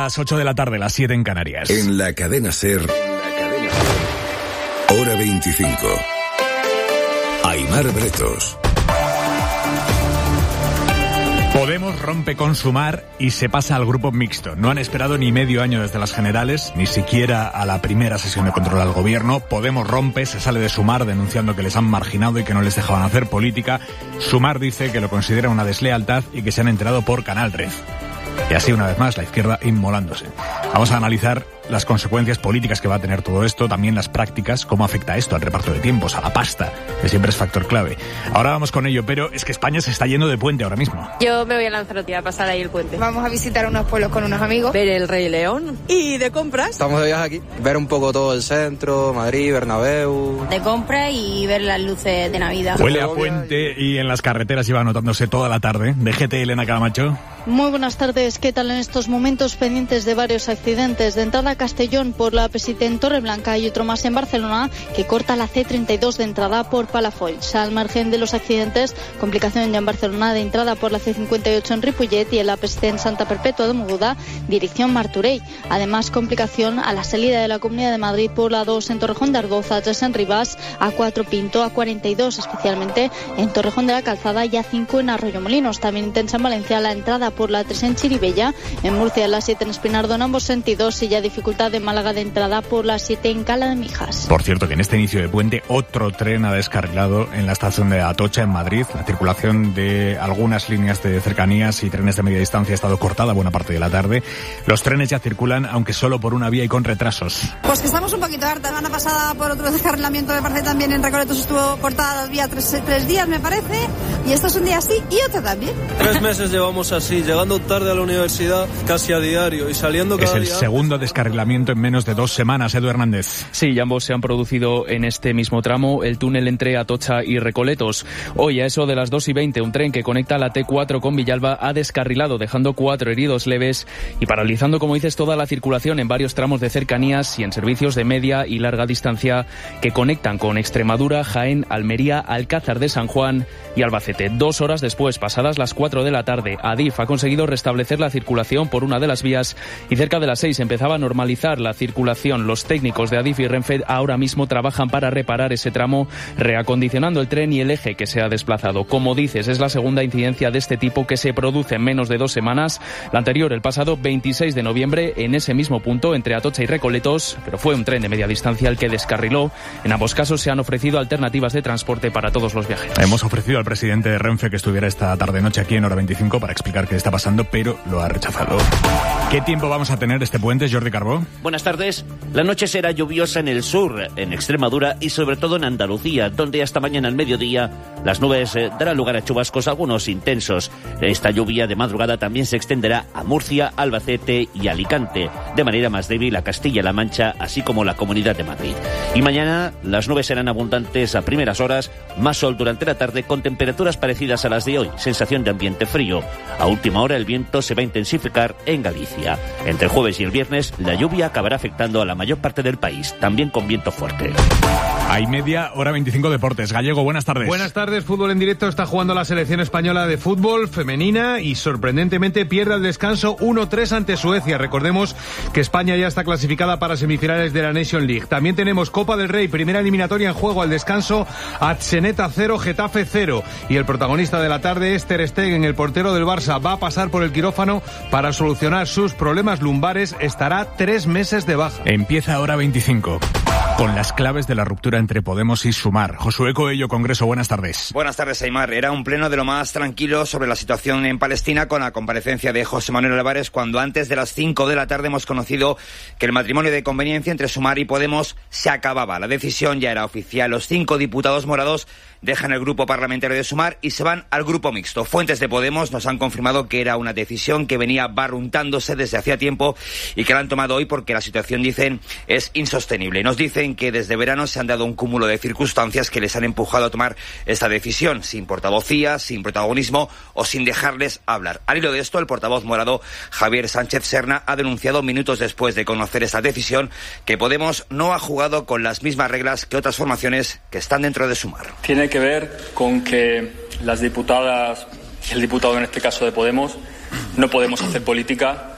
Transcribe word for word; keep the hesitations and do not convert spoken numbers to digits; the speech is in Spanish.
las ocho de la tarde, las siete en Canarias. En la cadena SER, hora veinticinco. Aimar Bretos. Podemos rompe con Sumar y se pasa al grupo mixto. No han esperado ni medio año desde las generales, ni siquiera a la primera sesión de control al gobierno. Podemos rompe, se sale de Sumar denunciando que les han marginado y que no les dejaban hacer política. Sumar dice que lo considera una deslealtad y que se han enterado por Canal Red. Y así, una vez más, la izquierda inmolándose. Vamos a analizar las consecuencias políticas que va a tener todo esto, también las prácticas, cómo afecta esto al reparto de tiempos, a la pasta, que siempre es factor clave. Ahora vamos con ello, pero es que España se está yendo de puente ahora mismo. Yo me voy a Lanzarote a pasar ahí el puente. Vamos a visitar unos pueblos con unos amigos. Ver el Rey León. Y de compras. Estamos de viaje aquí. Ver un poco todo el centro, Madrid, Bernabéu. De compra y ver las luces de Navidad. Huele a puente y en las carreteras iba notándose toda la tarde. D G T, Elena Camacho. Muy buenas tardes. ¿Qué tal en estos momentos pendientes de varios accidentes? De entrada a Castellón por la P S I T en Torreblanca y otro más en Barcelona que corta la C treinta y dos de entrada por Palafolls. Al margen de los accidentes, complicación ya en Barcelona de entrada por la C cincuenta y ocho en Ripollet y en la P S I T en Santa Perpetua de Mogoda, dirección Martorell. Además, complicación a la salida de la Comunidad de Madrid por la dos en Torrejón de Ardoz, A tres en Rivas, A cuatro Pinto, A cuarenta y dos especialmente en Torrejón de la Calzada y A cinco en Arroyomolinos. También intensa en Valencia la entrada por la tres en Chirivella, en Murcia la siete en Espinardo en ambos sentidos y ya dificultad en Málaga de entrada por la siete en Cala de Mijas. Por cierto, que en este inicio de puente otro tren ha descarrilado en la estación de Atocha en Madrid. La circulación de algunas líneas de cercanías y trenes de media distancia ha estado cortada buena parte de la tarde. Los trenes ya circulan, aunque solo por una vía y con retrasos. Pues que estamos un poquito hartas. La semana pasada por otro descarrilamiento me parece también en Recoletos estuvo cortada la vía tres, tres días me parece, y esto es un día así y otro también. Tres meses llevamos así, llegando tarde a la universidad casi a diario y saliendo cada día. Es el segundo descarrilamiento en menos de dos semanas, Edu Hernández. Sí, y ambos se han producido en este mismo tramo, el túnel entre Atocha y Recoletos. Hoy, a eso de las dos y veinte, un tren que conecta la T cuatro con Villalba ha descarrilado, dejando cuatro heridos leves y paralizando, como dices, toda la circulación en varios tramos de cercanías y en servicios de media y larga distancia que conectan con Extremadura, Jaén, Almería, Alcázar de San Juan y Albacete. Dos horas después, pasadas las cuatro de la tarde, Adif ha conseguido restablecer la circulación por una de las vías y cerca de las seis empezaba a normalizar la circulación. Los técnicos de Adif y Renfe ahora mismo trabajan para reparar ese tramo, reacondicionando el tren y el eje que se ha desplazado. Como dices, es la segunda incidencia de este tipo que se produce en menos de dos semanas. La anterior, el pasado veintiséis de noviembre, en ese mismo punto, entre Atocha y Recoletos, pero fue un tren de media distancia el que descarriló. En ambos casos se han ofrecido alternativas de transporte para todos los viajeros. Hemos ofrecido al presidente de Renfe que estuviera esta tarde-noche aquí en Hora veinticinco para explicar qué está pasando, pero lo ha rechazado. ¿Qué tiempo vamos a tener este puente, Jordi Carbó? Buenas tardes. La noche será lluviosa en el sur, en Extremadura y sobre todo en Andalucía, donde hasta mañana al mediodía las nubes eh, darán lugar a chubascos, algunos intensos. Esta lluvia de madrugada también se extenderá a Murcia, Albacete y Alicante, de manera más débil a Castilla-La Mancha, así como la Comunidad de Madrid. Y mañana las nubes serán abundantes a primeras horas, más sol durante la tarde con temperaturas parecidas a las de hoy, sensación de ambiente frío. A última hora el viento se va a intensificar en Galicia. Entre el jueves y el viernes la lluvia acabará afectando a la mayor parte del país, también con viento fuerte. Hay media, Hora veinticinco Deportes. Gallego, buenas tardes. Buenas tardes, fútbol en directo. Está jugando la selección española de fútbol femenina y sorprendentemente pierde el descanso uno tres ante Suecia. Recordemos que España ya está clasificada para semifinales de la Nation League. También tenemos Copa del Rey, primera eliminatoria en juego al descanso, Atzeneta cero, Getafe cero. Y el protagonista de la tarde es Ter Stegen, el portero del Barça. Va a pasar por el quirófano para solucionar sus problemas lumbares. Estará tres meses de baja. Empieza Hora veinticinco. Con las claves de la ruptura entre Podemos y Sumar. Josué Coello, Congreso, buenas tardes. Buenas tardes, Aimar. Era un pleno de lo más tranquilo sobre la situación en Palestina con la comparecencia de José Manuel Álvarez, cuando antes de las cinco de la tarde hemos conocido que el matrimonio de conveniencia entre Sumar y Podemos se acababa. La decisión ya era oficial. Los cinco diputados morados dejan el grupo parlamentario de Sumar y se van al grupo mixto. Fuentes de Podemos nos han confirmado que era una decisión que venía barruntándose desde hacía tiempo y que la han tomado hoy porque la situación, dicen, es insostenible. Nos dicen que desde verano se han dado un cúmulo de circunstancias que les han empujado a tomar esta decisión, sin portavocía, sin protagonismo o sin dejarles hablar. Al hilo de esto, el portavoz morado Javier Sánchez Serna ha denunciado minutos después de conocer esta decisión que Podemos no ha jugado con las mismas reglas que otras formaciones que están dentro de Sumar. Tiene que ver con que las diputadas y el diputado en este caso de Podemos no podemos hacer política